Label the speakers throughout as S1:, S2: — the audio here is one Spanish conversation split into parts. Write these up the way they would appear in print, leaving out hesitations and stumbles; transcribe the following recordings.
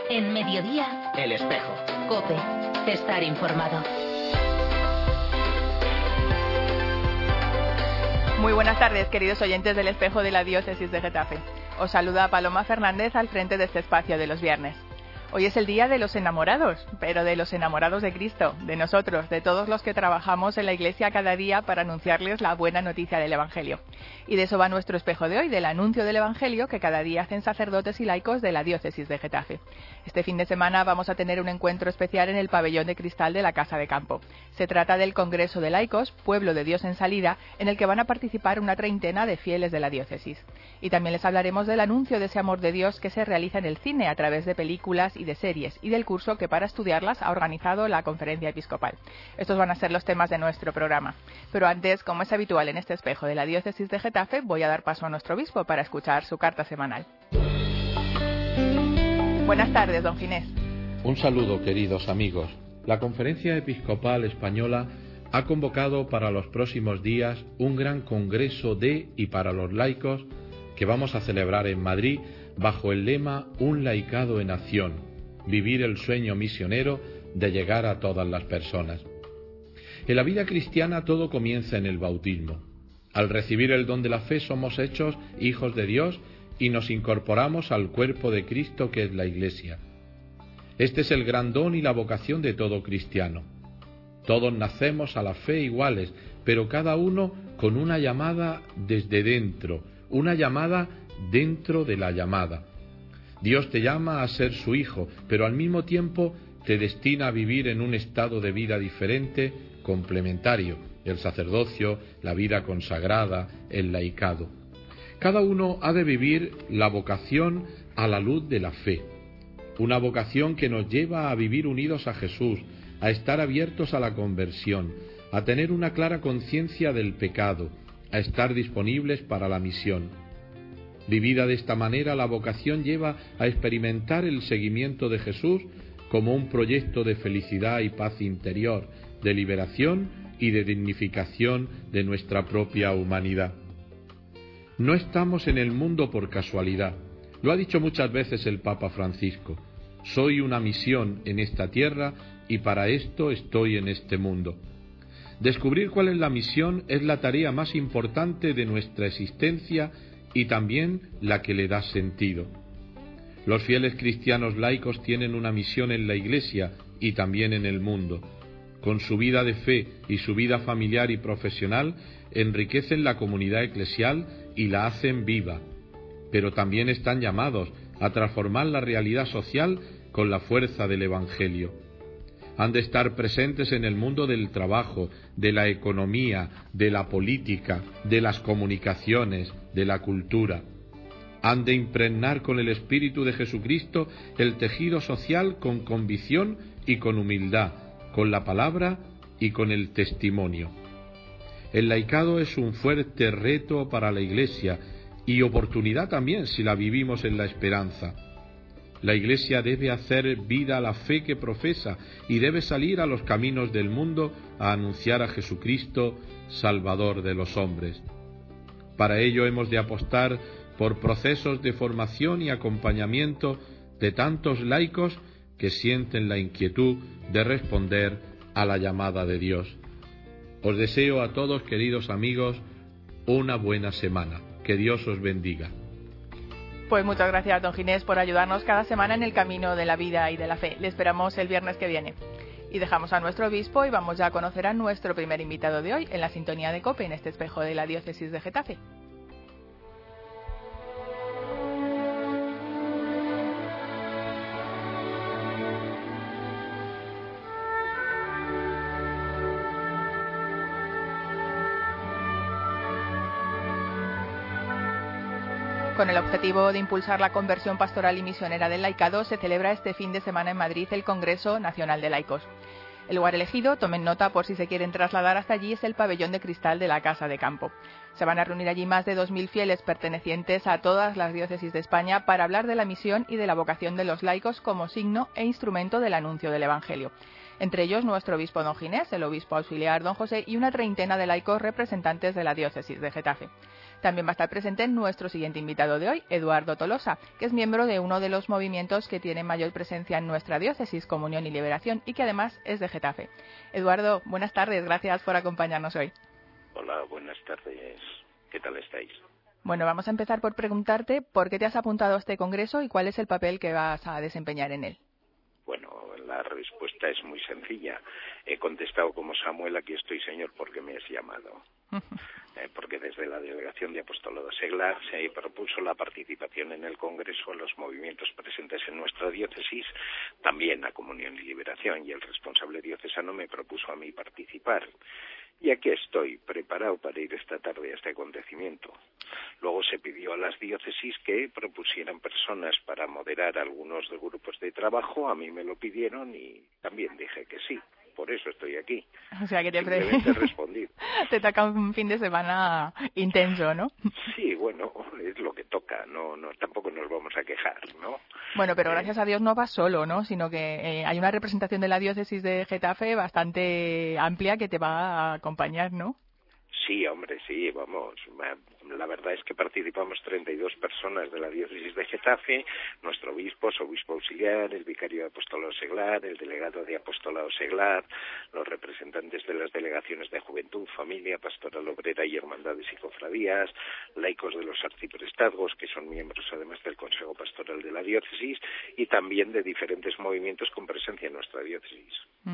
S1: En Mediodía,
S2: El Espejo.
S1: COPE. Estar informado.
S3: Muy buenas tardes, queridos oyentes del Espejo de la Diócesis de Getafe. Os saluda Paloma Fernández al frente de este espacio de los viernes. Hoy es el día de los enamorados, pero de los enamorados de Cristo, de nosotros, de todos los que trabajamos en la Iglesia cada día para anunciarles la buena noticia del Evangelio. Y de eso va nuestro espejo de hoy, del anuncio del Evangelio que cada día hacen sacerdotes y laicos de la Diócesis de Getafe. Este fin de semana vamos a tener un encuentro especial en el pabellón de cristal de la Casa de Campo. Se trata del Congreso de Laicos, Pueblo de Dios en Salida, en el que van a participar una treintena de fieles de la diócesis. Y también les hablaremos del anuncio de ese amor de Dios que se realiza en el cine a través de películas y de series, y del curso que para estudiarlas ha organizado la Conferencia Episcopal. Estos van a ser los temas de nuestro programa. Pero antes, como es habitual en este espejo de la Diócesis de Getafe, voy a dar paso a nuestro obispo para escuchar su carta semanal. Buenas tardes, don Ginés.
S4: Un saludo, queridos amigos. La Conferencia Episcopal Española ha convocado para los próximos días un gran congreso de y para los laicos que vamos a celebrar en Madrid bajo el lema Un laicado en acción, vivir el sueño misionero de llegar a todas las personas. En la vida cristiana todo comienza en el bautismo. Al recibir el don de la fe somos hechos hijos de Dios y nos incorporamos al cuerpo de Cristo que es la Iglesia. Este es el gran don y la vocación de todo cristiano. Todos nacemos a la fe iguales, pero cada uno con una llamada desde dentro, una llamada dentro de la llamada. Dios te llama a ser su hijo, pero al mismo tiempo te destina a vivir en un estado de vida diferente, complementario, el sacerdocio, la vida consagrada, el laicado. Cada uno ha de vivir la vocación a la luz de la fe, una vocación que nos lleva a vivir unidos a Jesús, a estar abiertos a la conversión, a tener una clara conciencia del pecado, a estar disponibles para la misión. Vivida de esta manera, la vocación lleva a experimentar el seguimiento de Jesús como un proyecto de felicidad y paz interior, de liberación y de dignificación de nuestra propia humanidad. No estamos en el mundo por casualidad. Lo ha dicho muchas veces el Papa Francisco. Soy una misión en esta tierra y para esto estoy en este mundo. Descubrir cuál es la misión es la tarea más importante de nuestra existencia y también la que le da sentido. Los fieles cristianos laicos tienen una misión en la Iglesia y también en el mundo. Con su vida de fe y su vida familiar y profesional enriquecen la comunidad eclesial y la hacen viva, pero también están llamados a transformar la realidad social con la fuerza del Evangelio. Han de estar presentes en el mundo del trabajo, de la economía, de la política, de las comunicaciones, de la cultura. Han de impregnar con el espíritu de Jesucristo el tejido social con convicción y con humildad, con la palabra y con el testimonio. El laicado es un fuerte reto para la Iglesia y oportunidad también si la vivimos en la esperanza. La Iglesia debe hacer vida a la fe que profesa y debe salir a los caminos del mundo a anunciar a Jesucristo, Salvador de los hombres. Para ello hemos de apostar por procesos de formación y acompañamiento de tantos laicos que sienten la inquietud de responder a la llamada de Dios. Os deseo a todos, queridos amigos, una buena semana. Que Dios os bendiga.
S3: Pues muchas gracias, don Ginés, por ayudarnos cada semana en el camino de la vida y de la fe. Le esperamos el viernes que viene. Y dejamos a nuestro obispo y vamos ya a conocer a nuestro primer invitado de hoy en la sintonía de COPE en este espejo de la Diócesis de Getafe. Con el objetivo de impulsar la conversión pastoral y misionera del laicado, se celebra este fin de semana en Madrid el Congreso Nacional de Laicos. El lugar elegido, tomen nota por si se quieren trasladar hasta allí, es el pabellón de cristal de la Casa de Campo. Se van a reunir allí más de 2.000 fieles pertenecientes a todas las diócesis de España para hablar de la misión y de la vocación de los laicos como signo e instrumento del anuncio del Evangelio. Entre ellos nuestro obispo don Ginés, el obispo auxiliar don José y una treintena de laicos representantes de la diócesis de Getafe. También va a estar presente nuestro siguiente invitado de hoy, Eduardo Tolosa, que es miembro de uno de los movimientos que tiene mayor presencia en nuestra diócesis, Comunión y Liberación, y que además es de Getafe. Eduardo, buenas tardes, gracias por acompañarnos hoy.
S2: Hola, buenas tardes. ¿Qué tal estáis?
S3: Bueno, vamos a empezar por preguntarte por qué te has apuntado a este congreso y cuál es el papel que vas a desempeñar en él.
S2: Bueno, la respuesta es muy sencilla. He contestado como Samuel, aquí estoy, Señor, porque me has llamado. Porque desde la Delegación de Apostolado Seglar se propuso la participación en el Congreso a los movimientos presentes en nuestra diócesis, también a Comunión y Liberación, y el responsable diocesano me propuso a mí participar. Y aquí estoy, preparado para ir esta tarde a este acontecimiento. Luego se pidió a las diócesis que propusieran personas para moderar algunos de grupos de trabajo, a mí me lo pidieron y también dije que sí. Por eso estoy aquí.
S3: O sea que
S2: simplemente he respondido.
S3: Te toca un fin de semana intenso, ¿no?
S2: Sí, bueno, es lo que toca, no, tampoco nos vamos a quejar, ¿no?
S3: Bueno, pero gracias a Dios no vas solo, ¿no? Sino que hay una representación de la diócesis de Getafe bastante amplia que te va a acompañar, ¿no?
S2: Sí, hombre, sí, vamos. La verdad es que participamos 32 personas de la diócesis de Getafe, nuestro obispo, su obispo auxiliar, el vicario de Apostolado Seglar, el delegado de Apostolado Seglar, los representantes de las delegaciones de Juventud, Familia, Pastoral Obrera y Hermandades y Cofradías, laicos de los arciprestazgos, que son miembros además del Consejo Pastoral de la diócesis, y también de diferentes movimientos con presencia en nuestra diócesis.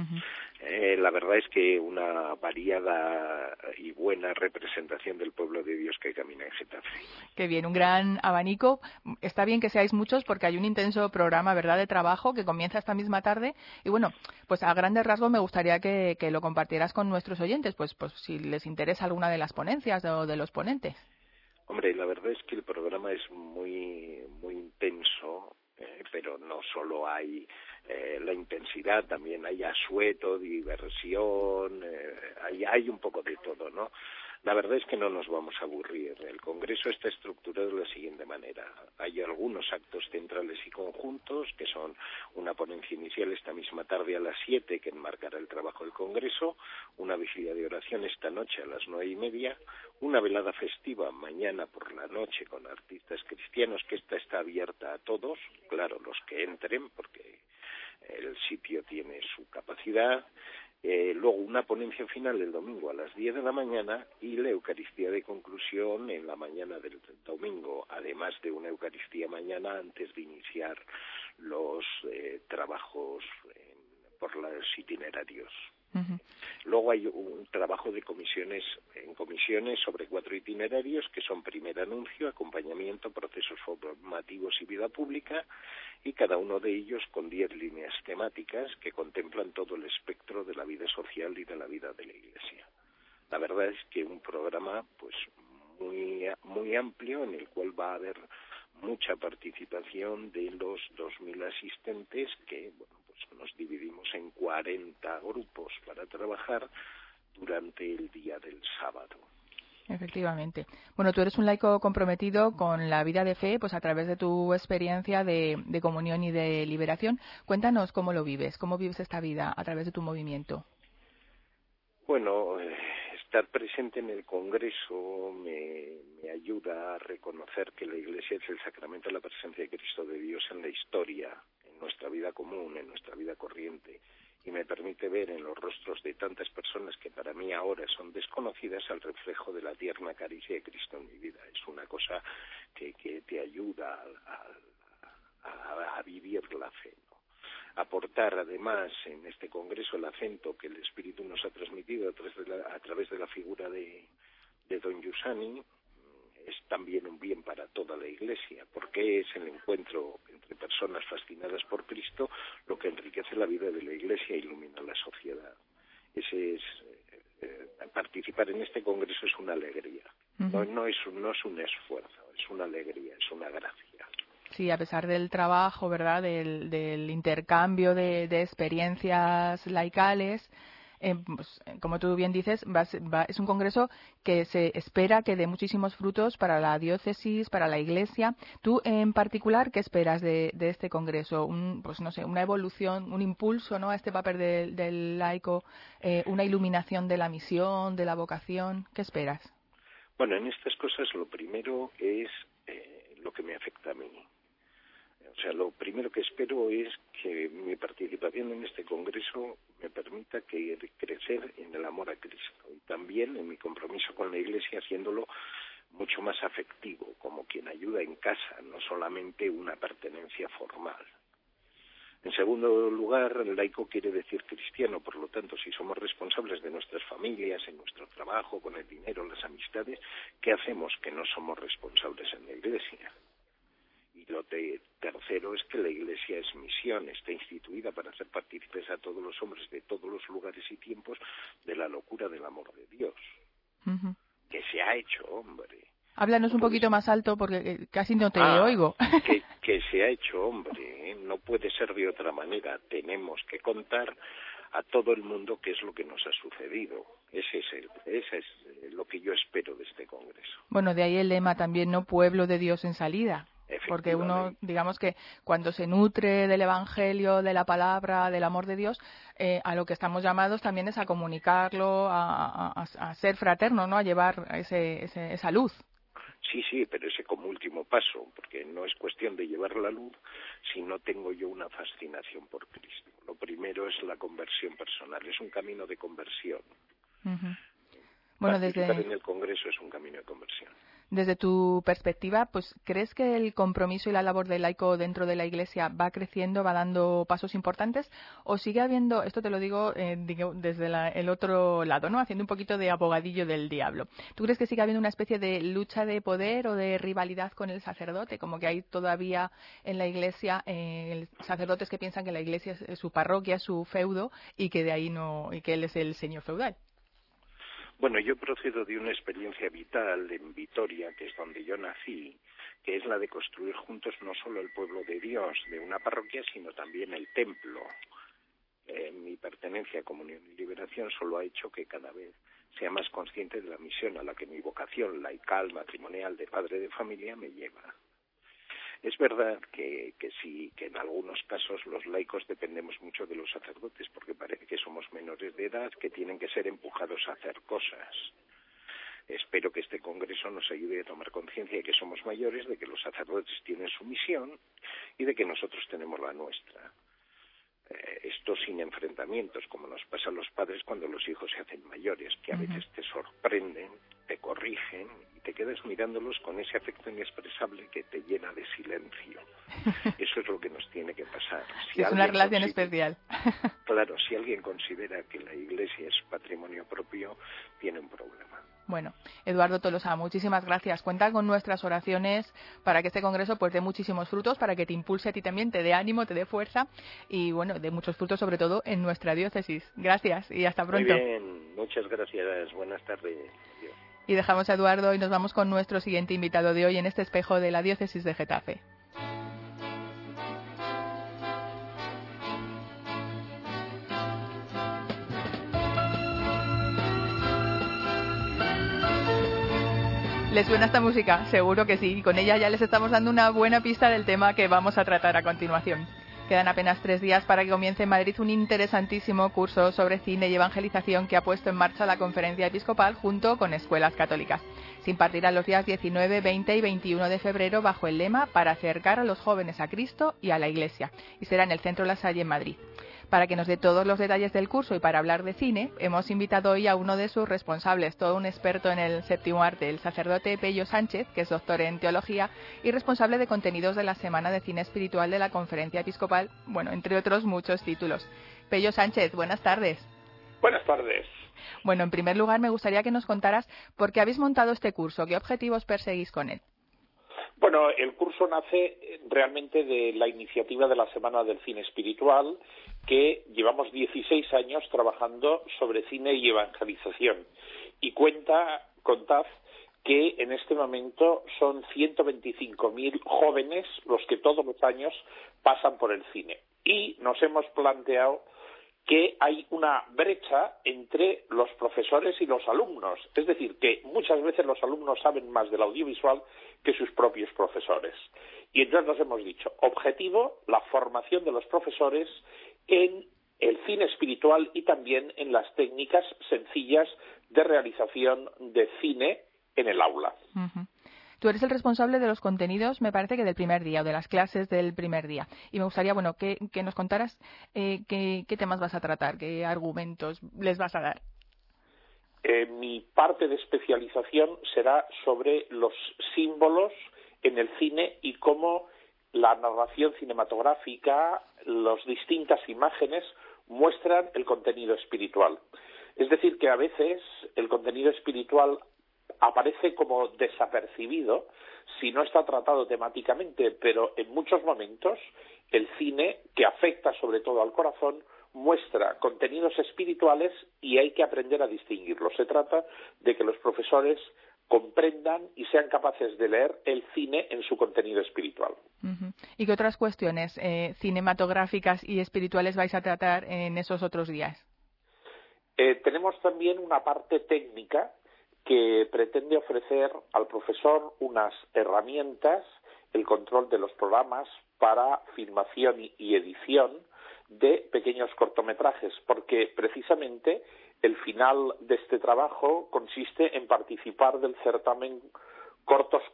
S2: La verdad es que una variada y buena representación del pueblo de Dios que camina en Getafe.
S3: Qué bien, un gran abanico. Está bien que seáis muchos porque hay un intenso programa, ¿verdad?, de trabajo que comienza esta misma tarde. Y bueno, pues a grandes rasgos me gustaría que lo compartieras con nuestros oyentes, pues si les interesa alguna de las ponencias o de los ponentes.
S2: Hombre, la verdad es que el programa es muy intenso, pero no solo hay la intensidad, también hay asueto, diversión, hay un poco de todo, ¿no? La verdad es que no nos vamos a aburrir. El Congreso está estructurado de la siguiente manera. Hay algunos actos centrales y conjuntos, que son una ponencia inicial esta misma tarde a las 7, que enmarcará el trabajo del Congreso, una vigilia de oración esta noche a las 9:30, una velada festiva mañana por la noche con artistas cristianos, que esta está abierta a todos, claro, los que entren, porque el sitio tiene su capacidad. Luego una ponencia final el domingo a las 10 de la mañana y la Eucaristía de conclusión en la mañana del domingo, además de una Eucaristía mañana antes de iniciar los trabajos por los itinerarios. Luego hay un trabajo de comisiones sobre 4 itinerarios que son primer anuncio, acompañamiento, procesos formativos y vida pública, y cada uno de ellos con 10 líneas temáticas que contemplan todo el espectro de la vida social y de la vida de la Iglesia. La verdad es que un programa pues muy amplio en el cual va a haber mucha participación de los 2.000 asistentes que nos dividimos en 40 grupos para trabajar durante el día del sábado.
S3: Efectivamente. Bueno, tú eres un laico comprometido con la vida de fe, pues a través de tu experiencia de comunión y de liberación. Cuéntanos cómo lo vives, cómo vives esta vida a través de tu movimiento.
S2: Bueno, estar presente en el Congreso me ayuda a reconocer que la Iglesia es el sacramento de la presencia de Cristo de Dios en la historia, en nuestra vida común, en nuestra vida corriente, y me permite ver en los rostros de tantas personas que para mí ahora son desconocidas el reflejo de la tierna caricia de Cristo en mi vida. Es una cosa que te ayuda a vivir la fe, ¿no? Aportar además en este Congreso el acento que el Espíritu nos ha transmitido a través de la figura de Don Giussani es también un bien para toda la Iglesia, porque es el encuentro entre personas fascinadas por Cristo lo que enriquece la vida de la Iglesia e ilumina la sociedad. Participar en este Congreso es una alegría, no es un esfuerzo, es una alegría, es una gracia.
S3: Sí, a pesar del trabajo, ¿verdad?, del intercambio de experiencias laicales, pues, como tú bien dices, es un congreso que se espera que dé muchísimos frutos para la diócesis, para la Iglesia. Tú, en particular, ¿qué esperas de este congreso? Una evolución, un impulso, ¿no?, a este papel del laico, una iluminación de la misión, de la vocación. ¿Qué esperas?
S2: Bueno, en estas cosas lo primero es lo que me afecta a mí. O sea, lo primero que espero es que mi participación en este congreso me permita crecer en el amor a Cristo y también en mi compromiso con la Iglesia, haciéndolo mucho más afectivo, como quien ayuda en casa, no solamente una pertenencia formal. En segundo lugar, el laico quiere decir cristiano, por lo tanto, si somos responsables de nuestras familias, en nuestro trabajo, con el dinero, las amistades, ¿qué hacemos que no somos responsables en la Iglesia? Y lo tercero es que la Iglesia es misión, está instituida para hacer partícipes a todos los hombres de todos los lugares y tiempos de la locura del amor de Dios, que se ha hecho hombre.
S3: Háblanos un poquito más alto porque casi no te oigo.
S2: Que se ha hecho hombre, ¿eh? No puede ser de otra manera. Tenemos que contar a todo el mundo qué es lo que nos ha sucedido. Ese es lo que yo espero de este congreso.
S3: Bueno, de ahí el lema también, ¿no? Pueblo de Dios en salida. Porque uno, digamos que cuando se nutre del Evangelio, de la palabra, del amor de Dios, a lo que estamos llamados también es a comunicarlo, a ser fraterno, ¿no? A llevar esa luz.
S2: Sí, pero ese como último paso, porque no es cuestión de llevar la luz si no tengo yo una fascinación por Cristo. Lo primero es la conversión personal, es un camino de conversión. Bueno, participar en el Congreso es un camino de conversión.
S3: Desde tu perspectiva, pues, ¿crees que el compromiso y la labor del laico dentro de la Iglesia va creciendo, va dando pasos importantes? ¿O sigue habiendo, esto te lo digo desde el otro lado, ¿no? Haciendo un poquito de abogadillo del diablo. ¿Tú crees que sigue habiendo una especie de lucha de poder o de rivalidad con el sacerdote? Como que hay todavía en la Iglesia sacerdotes que piensan que la Iglesia es su parroquia, su feudo, y que de ahí no, y que él es el señor feudal.
S2: Bueno, yo procedo de una experiencia vital en Vitoria, que es donde yo nací, que es la de construir juntos no solo el pueblo de Dios de una parroquia, sino también el templo. Mi pertenencia a Comunión y Liberación solo ha hecho que cada vez sea más consciente de la misión a la que mi vocación laical, matrimonial, de padre de familia me lleva. Es verdad que sí, que en algunos casos los laicos dependemos mucho de los sacerdotes, porque parece que somos menores de edad, que tienen que ser empujados a hacer cosas. Espero que este congreso nos ayude a tomar conciencia de que somos mayores, de que los sacerdotes tienen su misión y de que nosotros tenemos la nuestra. Esto sin enfrentamientos, como nos pasa a los padres cuando los hijos se hacen mayores, que a veces te sorprenden, te corrigen y te quedas mirándolos con ese afecto inexpresable que te llena de silencio. Eso es lo que nos tiene que pasar.
S3: Es una relación especial.
S2: Claro, si alguien considera que la Iglesia es patrimonio propio, tiene un problema.
S3: Bueno, Eduardo Tolosa, muchísimas gracias. Cuenta con nuestras oraciones para que este congreso pues dé muchísimos frutos, para que te impulse a ti también, te dé ánimo, te dé fuerza y bueno, dé muchos frutos sobre todo en nuestra diócesis. Gracias y hasta pronto.
S2: Muy bien, muchas gracias. Buenas tardes. Adiós.
S3: Y dejamos a Eduardo y nos vamos con nuestro siguiente invitado de hoy en este espejo de la diócesis de Getafe. ¿Les suena esta música? Seguro que sí, y con ella ya les estamos dando una buena pista del tema que vamos a tratar a continuación. Quedan apenas 3 días para que comience en Madrid un interesantísimo curso sobre cine y evangelización que ha puesto en marcha la Conferencia Episcopal junto con escuelas católicas. Se impartirá los días 19, 20 y 21 de febrero bajo el lema para acercar a los jóvenes a Cristo y a la Iglesia, y será en el Centro La Salle en Madrid. Para que nos dé todos los detalles del curso y para hablar de cine, hemos invitado hoy a uno de sus responsables, todo un experto en el séptimo arte, el sacerdote Pello Sánchez, que es doctor en teología y responsable de contenidos de la Semana de Cine Espiritual de la Conferencia Episcopal, bueno, entre otros muchos títulos. Pello Sánchez, buenas tardes.
S5: Buenas tardes.
S3: Bueno, en primer lugar me gustaría que nos contaras por qué habéis montado este curso, qué objetivos perseguís con él.
S5: Bueno, el curso nace realmente de la iniciativa de la Semana del Cine Espiritual, que llevamos 16 años trabajando sobre cine y evangelización. Y contad que en este momento son 125.000 jóvenes los que todos los años pasan por el cine. Y nos hemos planteado que hay una brecha entre los profesores y los alumnos. Es decir, que muchas veces los alumnos saben más del audiovisual que sus propios profesores. Y entonces nos hemos dicho, objetivo, la formación de los profesores en el cine espiritual y también en las técnicas sencillas de realización de cine en el aula.
S3: Uh-huh. Tú eres el responsable de los contenidos, me parece que del primer día, o de las clases del primer día. Y me gustaría, bueno, que nos contaras qué temas vas a tratar, qué argumentos les vas a dar.
S5: Mi parte de especialización será sobre los símbolos en el cine y cómo la narración cinematográfica, las distintas imágenes muestran el contenido espiritual. Es decir, que a veces el contenido espiritual aparece como desapercibido si no está tratado temáticamente, pero en muchos momentos el cine, que afecta sobre todo al corazón, muestra contenidos espirituales y hay que aprender a distinguirlos. Se trata de que los profesores comprendan y sean capaces de leer el cine en su contenido espiritual.
S3: Uh-huh. ¿Y qué otras cuestiones cinematográficas y espirituales vais a tratar en esos otros días?
S5: Tenemos también una parte técnica que pretende ofrecer al profesor unas herramientas, el control de los programas para filmación y edición de pequeños cortometrajes, porque precisamente el final de este trabajo consiste en participar del certamen Cortos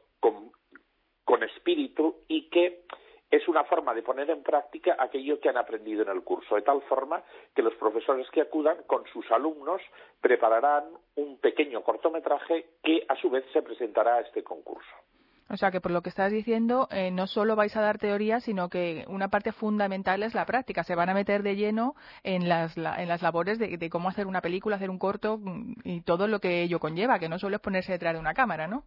S5: con Espíritu, y que es una forma de poner en práctica aquello que han aprendido en el curso, de tal forma que los profesores que acudan con sus alumnos prepararán un pequeño cortometraje que a su vez se presentará a este concurso.
S3: O sea que por lo que estás diciendo, no solo vais a dar teoría, sino que una parte fundamental es la práctica. Se van a meter de lleno en las labores de cómo hacer una película, hacer un corto y todo lo que ello conlleva, que no solo es ponerse detrás de una cámara, ¿no?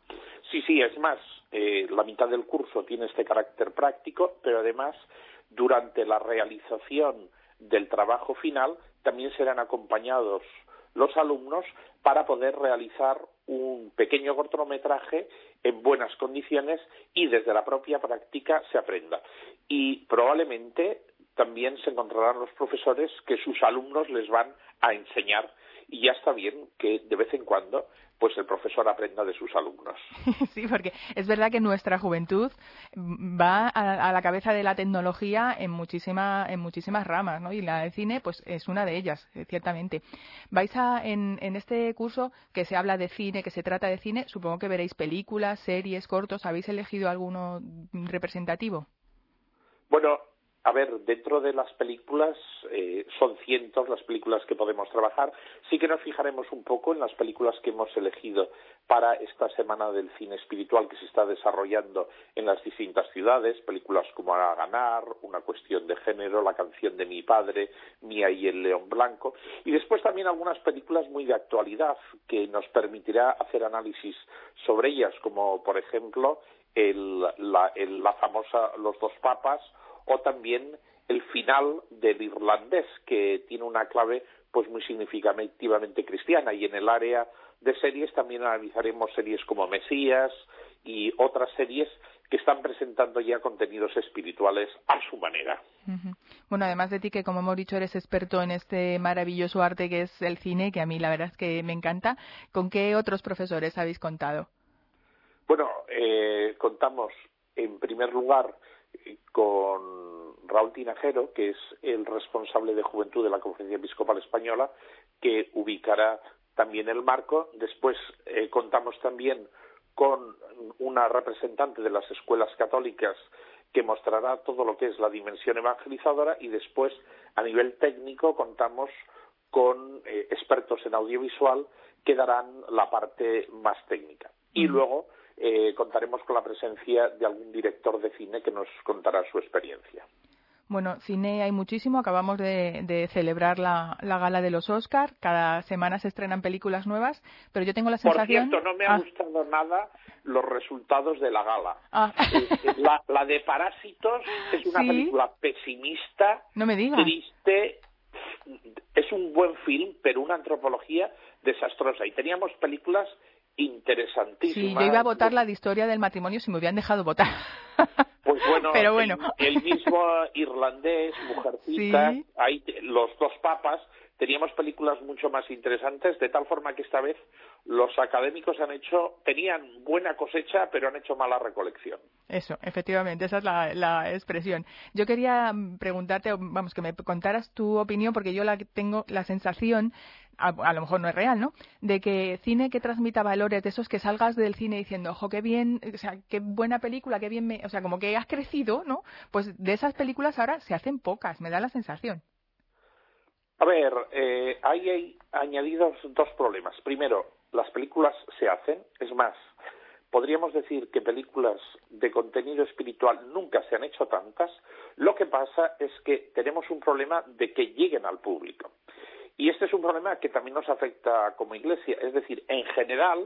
S5: Sí, es más, la mitad del curso tiene este carácter práctico, pero además, durante la realización del trabajo final, también serán acompañados los alumnos para poder realizar un pequeño cortometraje en buenas condiciones y desde la propia práctica se aprenda. Y probablemente también se encontrarán los profesores que sus alumnos les van a enseñar, y ya está bien que de vez en cuando pues el profesor aprenda de sus alumnos.
S3: Sí, porque es verdad que nuestra juventud va a la cabeza de la tecnología en muchísimas ramas, ¿no? Y la del cine pues es una de ellas, ciertamente. Vais en este curso que se habla de cine, que se trata de cine, supongo que veréis películas, series, cortos. ¿Habéis elegido alguno representativo?
S5: Bueno, a ver, dentro de las películas son cientos las películas que podemos trabajar. Sí que nos fijaremos un poco en las películas que hemos elegido para esta semana del cine espiritual que se está desarrollando en las distintas ciudades, películas como A ganar, Una cuestión de género, La canción de mi padre, Mía y el león blanco, y después también algunas películas muy de actualidad que nos permitirá hacer análisis sobre ellas, como por ejemplo la famosa Los dos papas, o también el final del Irlandés, que tiene una clave pues muy significativamente cristiana. Y en el área de series también analizaremos series como Mesías y otras series que están presentando ya contenidos espirituales a su manera.
S3: Uh-huh. Bueno, además de ti, que como hemos dicho eres experto en este maravilloso arte que es el cine, que a mí la verdad es que me encanta, ¿con qué otros profesores habéis contado?
S5: Bueno, contamos en primer lugar con Raúl Tinajero, que es el responsable de Juventud de la Conferencia Episcopal Española, que ubicará también el marco. Después contamos también con una representante de las escuelas católicas que mostrará todo lo que es la dimensión evangelizadora, y después a nivel técnico contamos con expertos en audiovisual que darán la parte más técnica. Y luego contaremos con la presencia de algún director de cine que nos contará su experiencia.
S3: Bueno, cine hay muchísimo. Acabamos de celebrar la gala de los Oscar. Cada semana se estrenan películas nuevas, pero yo tengo la sensación...
S5: Por cierto, no me ha gustado nada los resultados de la gala. La de Parásitos es una película pesimista,
S3: no me digas,
S5: triste. Es un buen film, pero una antropología desastrosa. Y teníamos películas interesantísimas.
S3: Sí, yo iba a votar la de Historia del matrimonio si me hubieran dejado votar.
S5: Pues bueno,
S3: pero bueno.
S5: El mismo Irlandés, Mujercita,
S3: ¿sí?
S5: Los dos papas, teníamos películas mucho más interesantes, de tal forma que esta vez los académicos tenían buena cosecha, pero han hecho mala recolección.
S3: Eso, efectivamente, esa es la expresión. Yo quería preguntarte, vamos, que me contaras tu opinión, porque yo tengo la sensación, a lo mejor no es real, ¿no?, de que cine que transmita valores, de esos que salgas del cine diciendo, ojo, qué bien, o sea, qué buena película, qué bien, o sea, como que has crecido, ¿no? Pues de esas películas ahora se hacen pocas, me da la sensación.
S5: A ver, ahí hay añadidos dos problemas. Primero, las películas se hacen, es más, podríamos decir que películas de contenido espiritual nunca se han hecho tantas. Lo que pasa es que tenemos un problema de que lleguen al público. Y este es un problema que también nos afecta como Iglesia. Es decir, en general,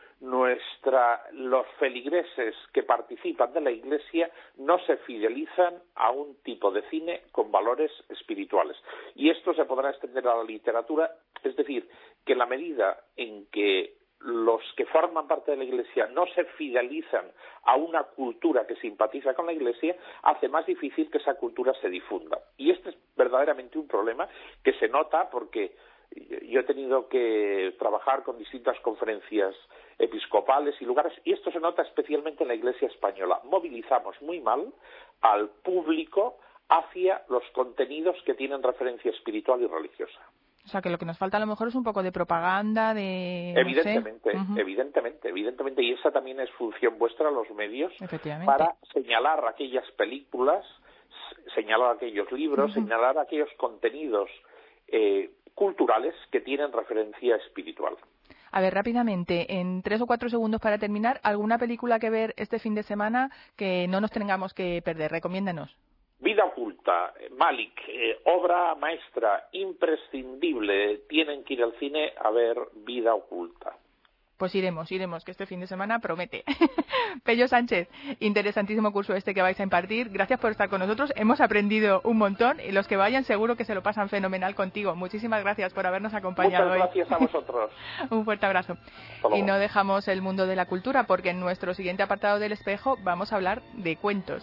S5: los feligreses que participan de la Iglesia no se fidelizan a un tipo de cine con valores espirituales. Y esto se podrá extender a la literatura, es decir, que en la medida en que los que forman parte de la Iglesia no se fidelizan a una cultura que simpatiza con la Iglesia, hace más difícil que esa cultura se difunda. Y este es verdaderamente un problema que se nota porque yo he tenido que trabajar con distintas conferencias episcopales y lugares, y esto se nota especialmente en la Iglesia española. Movilizamos muy mal al público hacia los contenidos que tienen referencia espiritual y religiosa.
S3: O sea, que lo que nos falta a lo mejor es un poco de propaganda,
S5: Evidentemente, y esa también es función vuestra, los medios, para señalar aquellas películas, señalar aquellos libros, señalar aquellos contenidos culturales que tienen referencia espiritual.
S3: A ver, rápidamente, en 3 o 4 segundos para terminar, ¿alguna película que ver este fin de semana que no nos tengamos que perder? Recomiéndanos.
S5: Vida oculta, Malik, obra maestra, imprescindible. Tienen que ir al cine a ver Vida oculta.
S3: Pues iremos, que este fin de semana promete. Pello Sánchez, interesantísimo curso este que vais a impartir. Gracias por estar con nosotros. Hemos aprendido un montón y los que vayan seguro que se lo pasan fenomenal contigo. Muchísimas gracias por habernos acompañado
S5: hoy. Muchas gracias a vosotros.
S3: Un fuerte abrazo. Y no dejamos el mundo de la cultura porque en nuestro siguiente apartado del Espejo vamos a hablar de cuentos.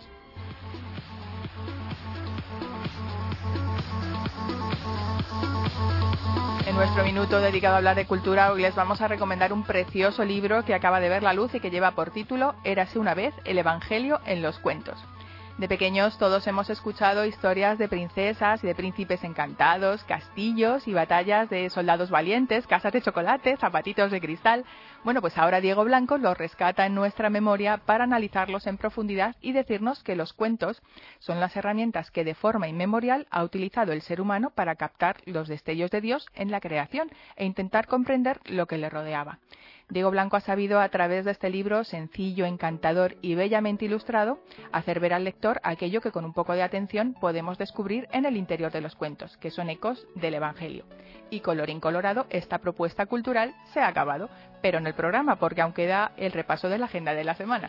S3: En nuestro minuto dedicado a hablar de cultura, hoy les vamos a recomendar un precioso libro que acaba de ver la luz y que lleva por título Érase una vez, el Evangelio en los cuentos. De pequeños todos hemos escuchado historias de princesas y de príncipes encantados, castillos y batallas de soldados valientes, casas de chocolate, zapatitos de cristal. Bueno, pues ahora Diego Blanco los rescata en nuestra memoria para analizarlos en profundidad y decirnos que los cuentos son las herramientas que de forma inmemorial ha utilizado el ser humano para captar los destellos de Dios en la creación e intentar comprender lo que le rodeaba. Diego Blanco ha sabido, a través de este libro sencillo, encantador y bellamente ilustrado, hacer ver al lector aquello que con un poco de atención podemos descubrir en el interior de los cuentos, que son ecos del Evangelio. Y colorín colorado, esta propuesta cultural se ha acabado, pero en el programa, porque aún queda el repaso de la agenda de la semana.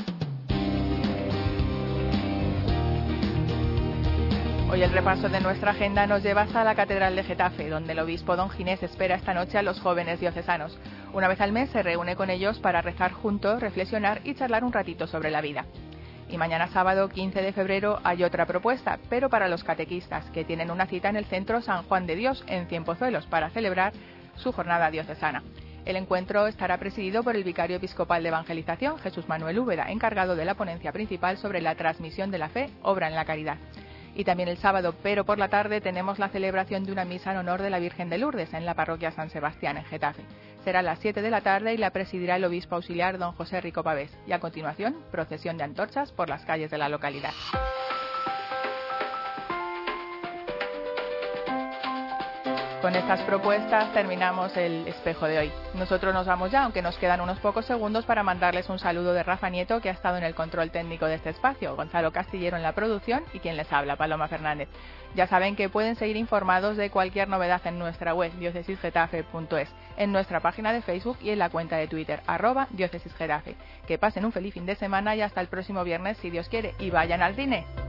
S3: Hoy el repaso de nuestra agenda nos lleva hasta la Catedral de Getafe, donde el obispo don Ginés espera esta noche a los jóvenes diocesanos. Una vez al mes se reúne con ellos para rezar juntos, reflexionar y charlar un ratito sobre la vida. Y mañana sábado 15 de febrero hay otra propuesta, pero para los catequistas, que tienen una cita en el Centro San Juan de Dios, en Cienpozuelos, para celebrar su jornada diocesana. El encuentro estará presidido por el vicario episcopal de evangelización, Jesús Manuel Úbeda, encargado de la ponencia principal sobre la transmisión de la fe, obra en la caridad. Y también el sábado, pero por la tarde, tenemos la celebración de una misa en honor de la Virgen de Lourdes en la parroquia San Sebastián, en Getafe. Será a las 7 de la tarde y la presidirá el obispo auxiliar don José Rico Pavés. Y a continuación, procesión de antorchas por las calles de la localidad. Con estas propuestas terminamos el espejo de hoy. Nosotros nos vamos ya, aunque nos quedan unos pocos segundos para mandarles un saludo de Rafa Nieto, que ha estado en el control técnico de este espacio, Gonzalo Castillero en la producción y quien les habla, Paloma Fernández. Ya saben que pueden seguir informados de cualquier novedad en nuestra web, diocesisgetafe.es, en nuestra página de Facebook y en la cuenta de Twitter, @diocesisgetafe. Que pasen un feliz fin de semana y hasta el próximo viernes, si Dios quiere, y vayan al cine.